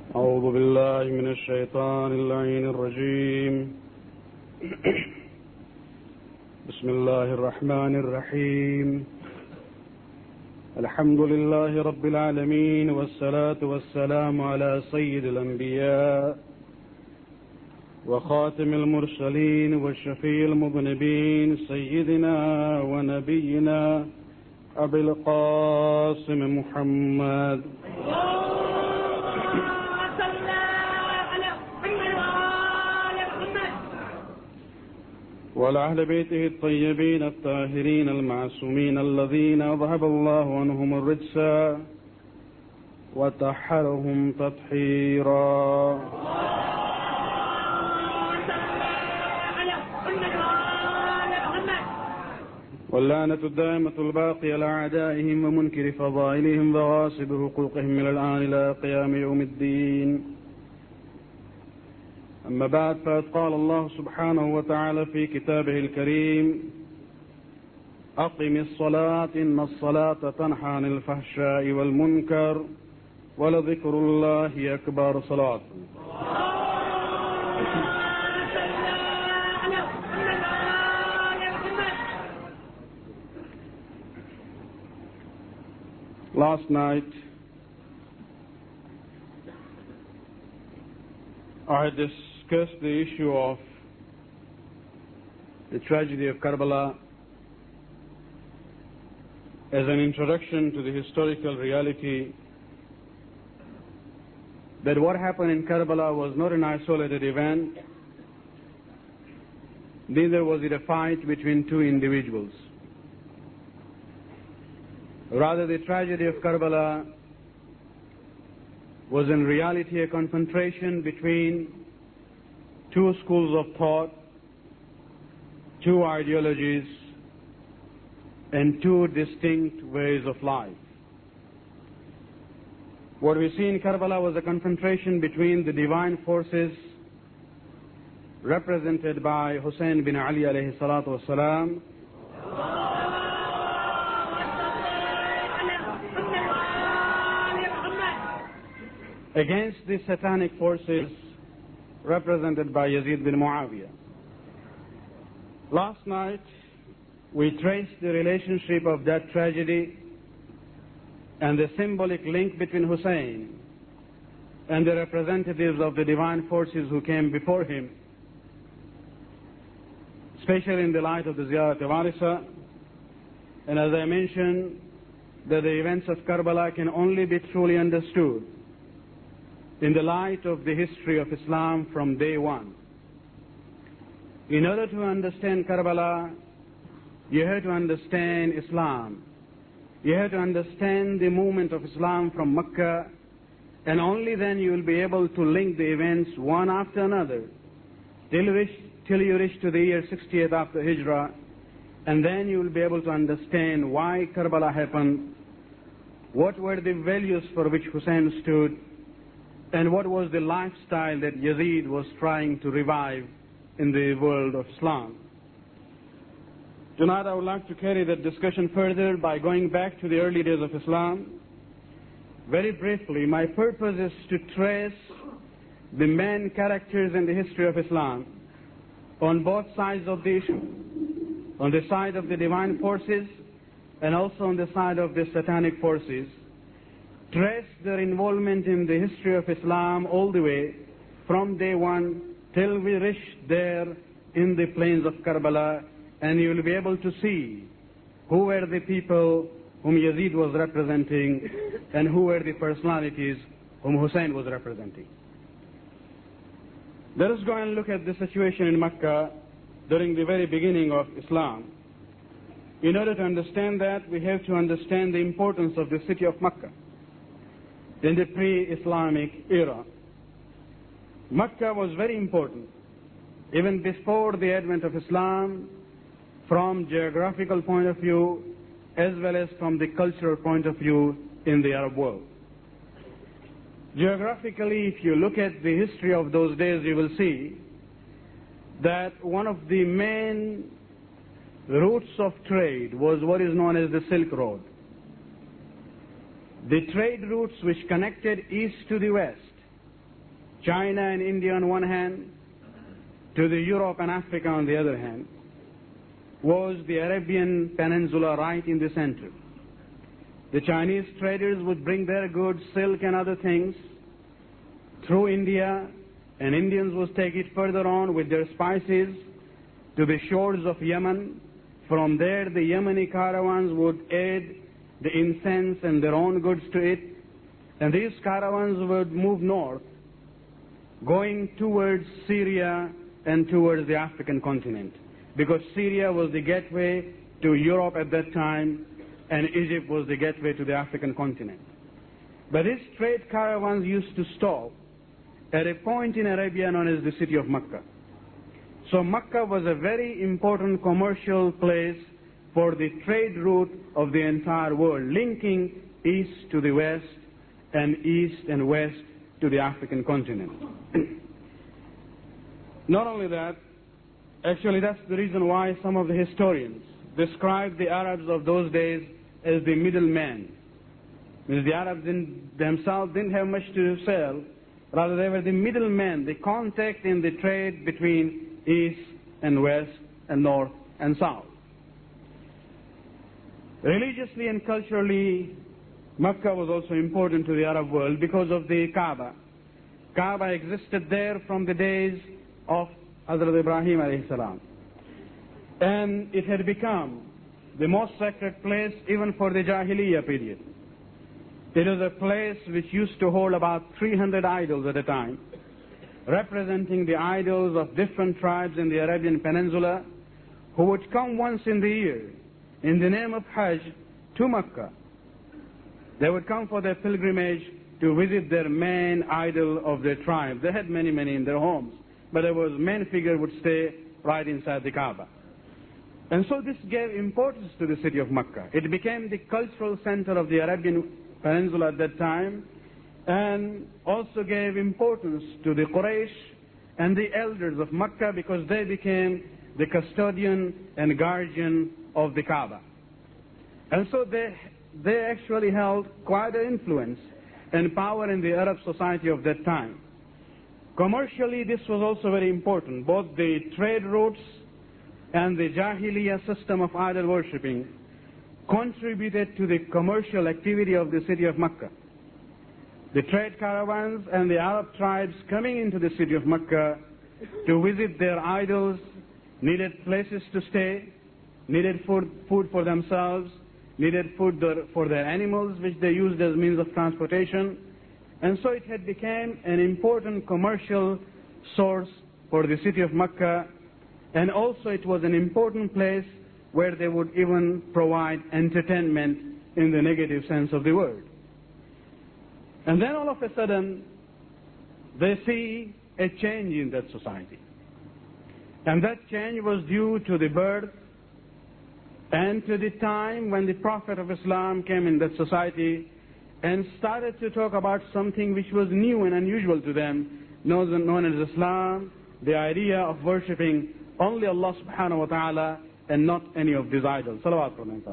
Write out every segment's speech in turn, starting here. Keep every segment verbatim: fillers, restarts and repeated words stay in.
أعوذ بالله من الشيطان اللعين الرجيم بسم الله الرحمن الرحيم الحمد لله رب العالمين والصلاة والسلام على سيد الأنبياء وخاتم المرسلين والشفيع المذنبين سيدنا ونبينا أبي القاسم محمد وعلى أهل بيته الطيبين الطاهرين المعصومين الذين أذهب الله عنهم الرجس وطهرهم تطهيرا واللعنة الدائمة الباقية على أعدائهم ومنكر فضائلهم وغاصب حقوقهم من الآن إلى قيام يوم الدين. أما بعد، فقد قال الله سبحانه وتعالى في كتابه الكريم: أقم الصلاة إن الصلاة تنهى عن الفحشاء والمنكر ولذكر الله أكبر. صلاة. Last night, I discussed the issue of the tragedy of Karbala as an introduction to the historical reality that what happened in Karbala was not an isolated event, neither was it a fight between two individuals. Rather, the tragedy of Karbala was in reality a confrontation between two schools of thought, two ideologies, and two distinct ways of life. What we see in Karbala was a confrontation between the divine forces represented by Hussein bin Ali alayhi salatu wasalam against the satanic forces represented by Yazid bin Muawiyah. Last night, we traced the relationship of that tragedy and the symbolic link between Hussein and the representatives of the divine forces who came before him, especially in the light of the Ziyarat al-Warisa. And as I mentioned, that the events of Karbala can only be truly understood in the light of the history of Islam from day one. In order to understand Karbala, you have to understand Islam. You have to understand the movement of Islam from Mecca, and only then you will be able to link the events one after another till you reach, till you reach to the year sixty-eight after Hijrah, and then you will be able to understand why Karbala happened, what were the values for which Hussein stood, and what was the lifestyle that Yazid was trying to revive in the world of Islam. Tonight I would like to carry that discussion further by going back to the early days of Islam. Very briefly, my purpose is to trace the main characters in the history of Islam on both sides of the issue, on the side of the divine forces and also on the side of the satanic forces. Trace their involvement in the history of Islam all the way from day one till we reach there in the plains of Karbala, and you will be able to see who were the people whom Yazid was representing and who were the personalities whom Hussein was representing. Let us go and look at the situation in Mecca during the very beginning of Islam. In order to understand that, we have to understand the importance of the city of Mecca in the pre-Islamic era. Mecca was very important, even before the advent of Islam, from geographical point of view, as well as from the cultural point of view in the Arab world. Geographically, if you look at the history of those days, you will see that one of the main routes of trade was what is known as the Silk Road. The trade routes which connected east to the west China and India on one hand, to the Europe and Africa on the other hand, was the Arabian Peninsula right in the center. The Chinese traders would bring their goods, silk and other things, through India, and Indians would take it further on with their spices to the shores of Yemen. From there, the Yemeni caravans would add the incense and their own goods to it, and these caravans would move north, going towards Syria and towards the African continent, because Syria was the gateway to Europe at that time, and Egypt was the gateway to the African continent. But these trade caravans used to stop at a point in Arabia known as the city of Mecca. So Mecca was a very important commercial place for the trade route of the entire world, linking east to the west and east and west to the African continent. Not only that, actually that's the reason why some of the historians describe the Arabs of those days as the middlemen. Because the Arabs in themselves didn't have much to sell, rather they were the middlemen, the contact in the trade between east and west and north and south. Religiously and culturally, Mecca was also important to the Arab world because of the Kaaba. Kaaba existed there from the days of Hazrat Ibrahim alayhi salam. And it had become the most sacred place even for the Jahiliyyah period. It was a place which used to hold about three hundred idols at a time, representing the idols of different tribes in the Arabian Peninsula, who would come once in the year in the name of Hajj to Mecca. They would come for their pilgrimage to visit their main idol of their tribe. They had many, many in their homes, but there was main figure would stay right inside the Kaaba. And so this gave importance to the city of Mecca. It became the cultural center of the Arabian Peninsula at that time, and also gave importance to the Quraysh and the elders of Mecca, because they became the custodian and guardian of the Kaaba. And so they, they actually held quite an influence and power in the Arab society of that time. Commercially, this was also very important. Both the trade routes and the Jahiliyyah system of idol worshipping contributed to the commercial activity of the city of Mecca. The trade caravans and the Arab tribes coming into the city of Mecca to visit their idols needed places to stay, needed food, food for themselves, needed food for their animals, which they used as means of transportation. And so it had become an important commercial source for the city of Mecca, and also it was an important place where they would even provide entertainment in the negative sense of the word. And then all of a sudden, they see a change in that society. And that change was due to the birth and to the time when the Prophet of Islam came in that society and started to talk about something which was new and unusual to them, known as Islam, the idea of worshipping only Allah subhanahu wa ta'ala and not any of these idols. Salawat for them.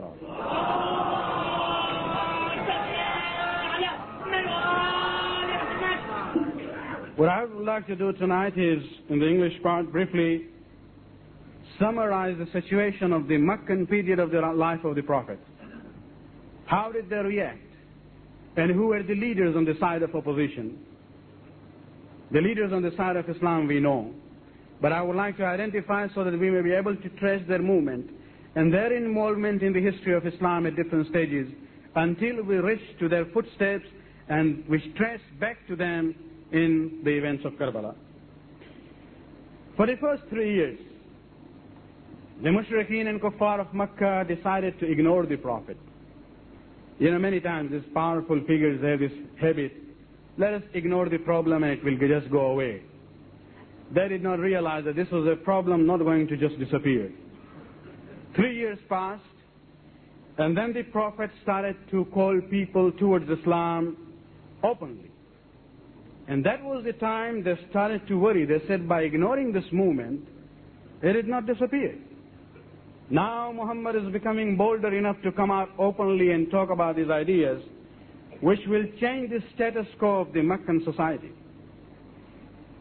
What I would like to do tonight is, in the English part, briefly summarize the situation of the Meccan period of the life of the Prophet. How did they react? And who were the leaders on the side of opposition? The leaders on the side of Islam we know. But I would like to identify so that we may be able to trace their movement and their involvement in the history of Islam at different stages until we reach to their footsteps and which trace back to them in the events of Karbala. For the first three years, the Mushrikeen and Kuffar of Mecca decided to ignore the Prophet. You know, many times these powerful figures have this habit, let us ignore the problem and it will just go away. They did not realize that this was a problem not going to just disappear. Three years passed, and then the Prophet started to call people towards Islam openly. And that was the time they started to worry. They said, by ignoring this movement, it did not disappear. Now Muhammad is becoming bolder enough to come out openly and talk about these ideas, which will change the status quo of the Meccan society.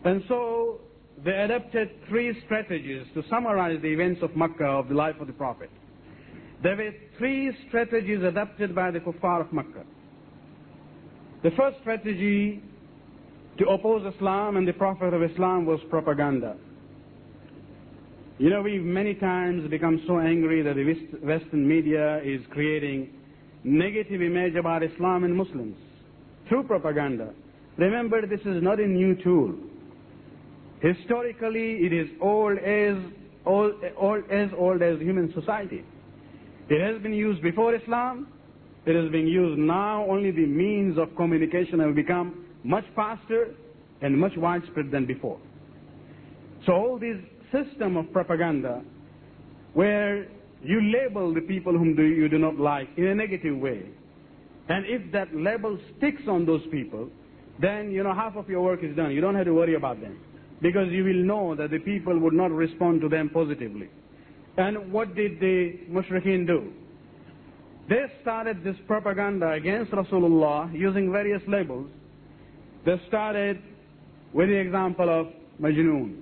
And so they adopted three strategies to summarize the events of Makkah, of the life of the Prophet. There were three strategies adopted by the kuffar of Makkah. The first strategy to oppose Islam and the Prophet of Islam was propaganda. You know, we've many times become so angry that the Western media is creating negative image about Islam and Muslims through propaganda. Remember, this is not a new tool. Historically, it is old as old, old as old as human society. It has been used before Islam. It is being used now. Only the means of communication have become much faster and much widespread than before. So all this system of propaganda, where you label the people whom do you do not like in a negative way, and if that label sticks on those people, then you know half of your work is done. You don't have to worry about them, because you will know that the people would not respond to them positively. And what did the mushrikeen do? They started this propaganda against Rasulullah using various labels. They started with the example of Majnoon.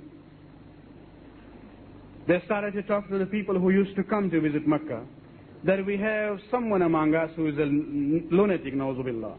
They started to talk to the people who used to come to visit Mecca, that we have someone among us who is a lunatic, na'uzubillah.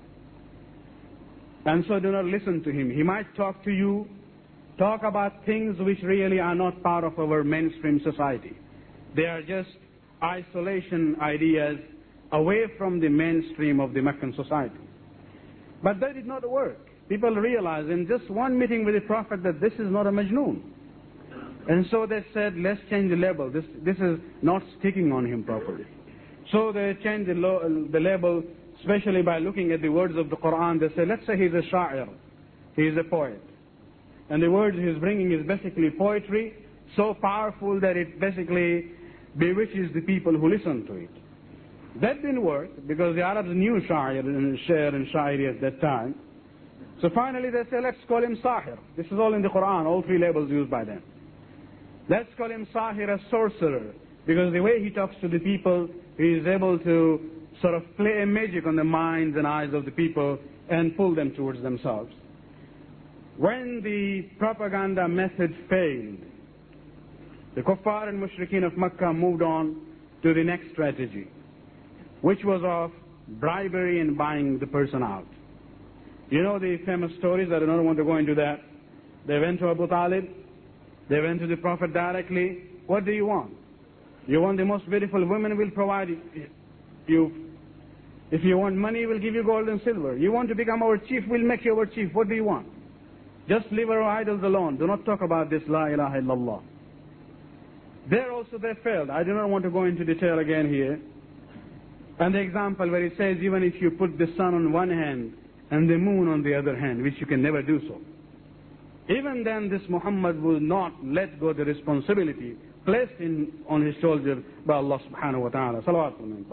And so do not listen to him. He might talk to you, talk about things which really are not part of our mainstream society. They are just isolation ideas away from the mainstream of the Meccan society. But that did not work. People realized in just one meeting with the Prophet that this is not a Majnoon. And so they said, let's change the label. This, this is not sticking on him properly. So they changed the, lo the label, especially by looking at the words of the Quran. They say, let's say he's a sha'ir. He is a poet. And the words he's bringing is basically poetry, so powerful that it basically bewitches the people who listen to it. That didn't work, because the Arabs knew sha'ir and sha'r and sha'iri at that time. So finally they say, let's call him sahir. This is all in the Quran, all three labels used by them. Let's call him sahir, a sorcerer, because the way he talks to the people, he is able to sort of play a magic on the minds and eyes of the people and pull them towards themselves. When the propaganda method failed, the kuffar and mushrikeen of Makkah moved on to the next strategy, which was of bribery and buying the person out. You know the famous stories, I do not want to go into that. They went to Abu Talib, they went to the Prophet directly. What do you want? You want the most beautiful women, we'll provide you. If you want money, we'll give you gold and silver. You want to become our chief, we'll make you our chief. What do you want? Just leave our idols alone. Do not talk about this La ilaha illallah. There also they failed. I do not want to go into detail again here. And the example where it says, even if you put the sun on one hand and the moon on the other hand, which you can never do so, even then this Muhammad will not let go the responsibility placed in, on his shoulders by Allah subhanahu wa ta'ala. Salawatullah.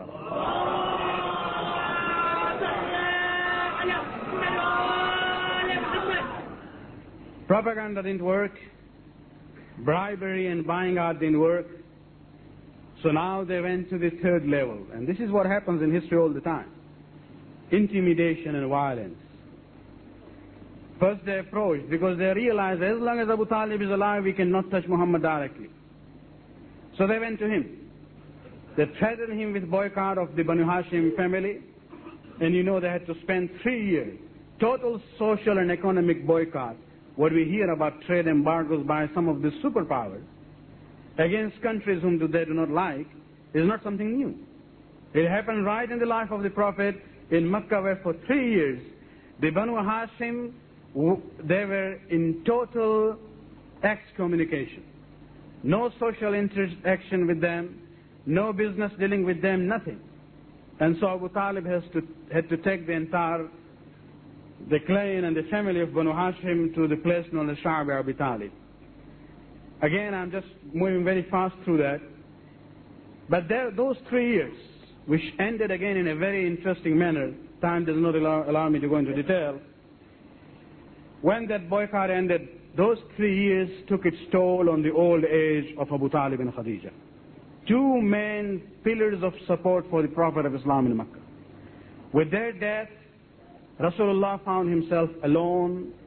Propaganda didn't work. Bribery and buying out didn't work. So now they went to the third level. And this is what happens in history all the time. Intimidation and violence. First they approached, because they realized as long as Abu Talib is alive, we cannot touch Muhammad directly. So they went to him. They threatened him with boycott of the Banu Hashim family. And you know they had to spend three years. Total social and economic boycott. What we hear about trade embargoes by some of the superpowers against countries whom they do not like is not something new. It happened right in the life of the Prophet in Mecca, where for three years the Banu Hashim, they were in total excommunication. No social interaction with them, no business dealing with them, nothing. And so Abu Talib has to, had to take the entire, the clan and the family of Banu Hashim to the place known as Sha'bi Abi Talib. Again, I'm just moving very fast through that. But there, those three years, which ended again in a very interesting manner, time does not allow, allow me to go into detail. When that boycott ended, those three years took its toll on the old age of Abu Talib and Khadija. Two main pillars of support for the Prophet of Islam in Makkah. With their death, Rasulullah found himself alone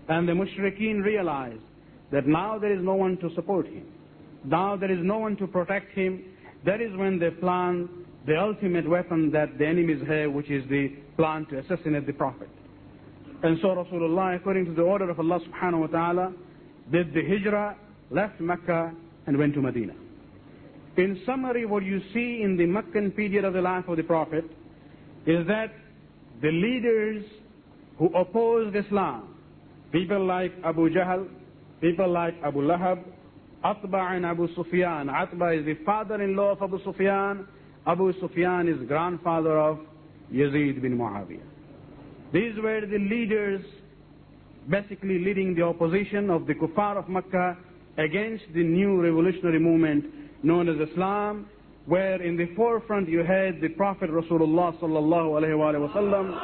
And the mushrikeen realized that now there is no one to support him. Now there is no one to protect him. That is when they planned the ultimate weapon that the enemies have, which is the plan to assassinate the Prophet. And so Rasulullah, according to the order of Allah subhanahu wa ta'ala, did the hijrah, left Mecca, and went to Medina. In summary, what you see in the Meccan period of the life of the Prophet is that the leaders who opposed Islam, people like Abu Jahl, people like Abu Lahab, Atba and Abu Sufyan. Atba is the father-in-law of Abu Sufyan. Abu Sufyan is grandfather of Yazid bin Muawiyah. These were the leaders basically leading the opposition of the kuffar of Mecca against the new revolutionary movement known as Islam, where in the forefront you had the Prophet Rasulullah sallallahu alaihi wasallam,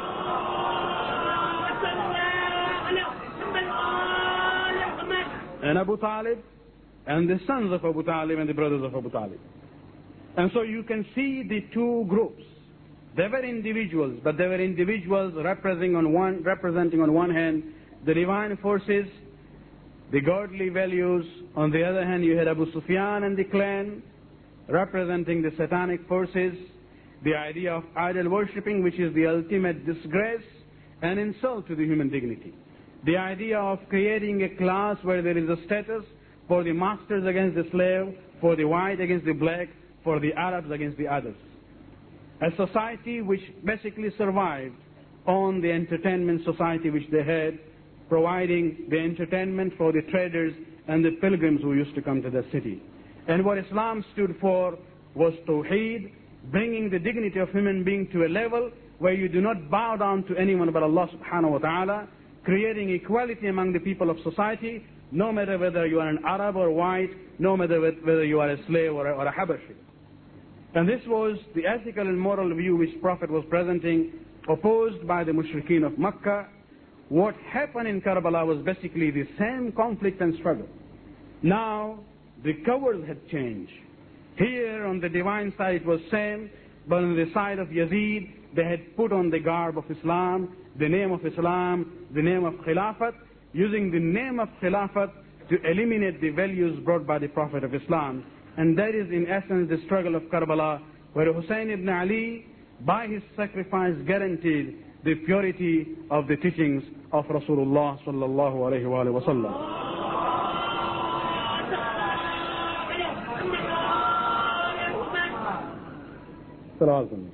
and Abu Talib, and the sons of Abu Talib and the brothers of Abu Talib. And so you can see the two groups. They were individuals, but they were individuals representing on one, representing on one hand the divine forces, the godly values. On the other hand, you had Abu Sufyan and the clan representing the satanic forces, the idea of idol worshipping, which is the ultimate disgrace and insult to the human dignity. The idea of creating a class where there is a status for the masters against the slave, for the white against the black, for the Arabs against the others. A society which basically survived on the entertainment society which they had, providing the entertainment for the traders and the pilgrims who used to come to the city. And what Islam stood for was Tawheed, bringing the dignity of human being to a level where you do not bow down to anyone but Allah subhanahu wa ta'ala, creating equality among the people of society, no matter whether you are an Arab or white, no matter whether you are a slave or a, or a Habashi. And this was the ethical and moral view which Prophet was presenting, opposed by the mushrikeen of Mecca. What happened in Karbala was basically the same conflict and struggle. Now, the covers had changed. Here on the divine side it was same, but on the side of Yazid, they had put on the garb of Islam, the name of Islam, the name of Khilafat, using the name of Khilafat to eliminate the values brought by the Prophet of Islam. And that is in essence the struggle of Karbala, where Hussein ibn Ali, by his sacrifice, guaranteed the purity of the teachings of Rasulullah sallallahu alayhi wa sallam.